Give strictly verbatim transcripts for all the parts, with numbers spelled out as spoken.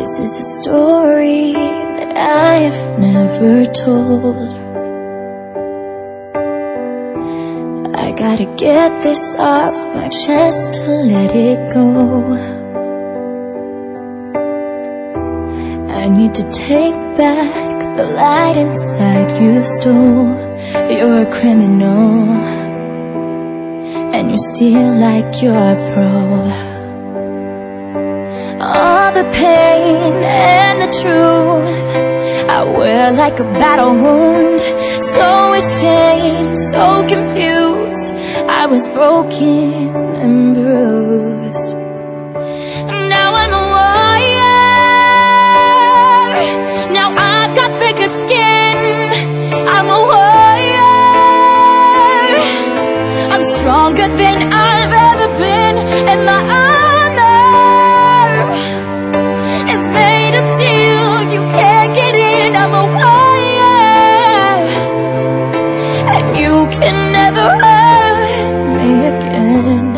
This is a story that I have never told. I gotta get this off my chest to let it go. I need to take back the light inside you stole. You're a criminal, and you steal like you're a pro. All the pain and the truth I wear like a battle wound. So ashamed, so confused, I was broken and bruised. Now I'm a warrior. Now I've got thicker skin. I'm a warrior. I'm stronger than I've ever been, and my armor is made of steel. You can't get in. I'm a warrior, and you can never hurt me again.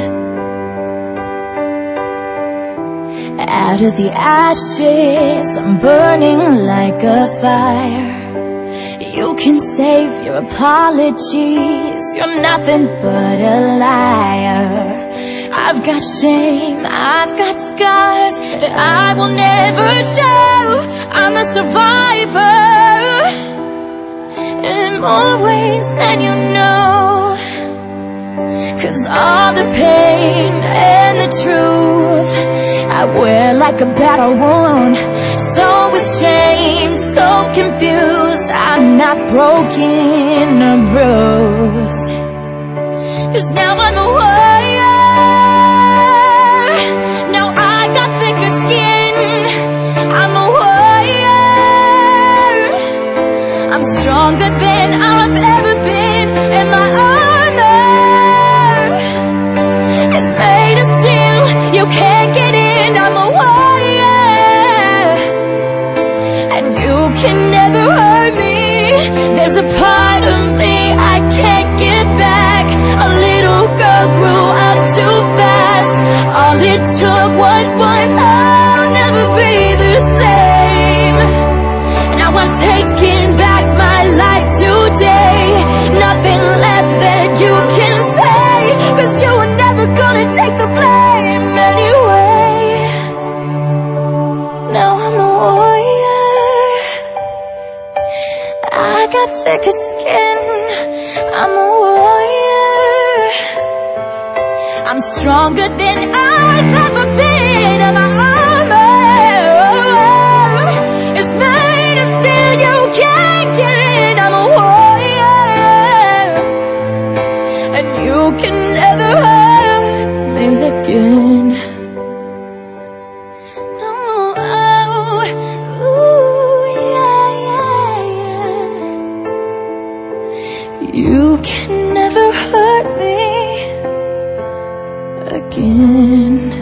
Out of the ashes, I'm burning like a fire. You can save your apologies, you're nothing but a liar. I've got shame, I've got scars that I will never show. I'm a survivor in more ways than you know. 'Cause all the pain and the truth I wear like a battle wound. So ashamed, so confused, I'm not broken or bruised. 'Cause now I'm a warrior. Now I got thicker skin. I'm a warrior. I'm stronger than I've ever been, and my armor is made of steel. You can't get in. I'm a warrior, and you can never hurt me. There's a part of me I can't get back. A little girl grew up too fast. All it took was once. I'll never be the same. Now I'm taking back my life today. Nothing left that you can say, 'cause you were never gonna take the blame anyway. Now I'm a warrior. I got thicker skin. I'm a warrior. I'm stronger than I've ever been, and my armor is made of steel. You can't get in. I'm a warrior, and you can never hurt me again. No, oh, ooh, yeah, yeah, yeah. You can never hurt me again.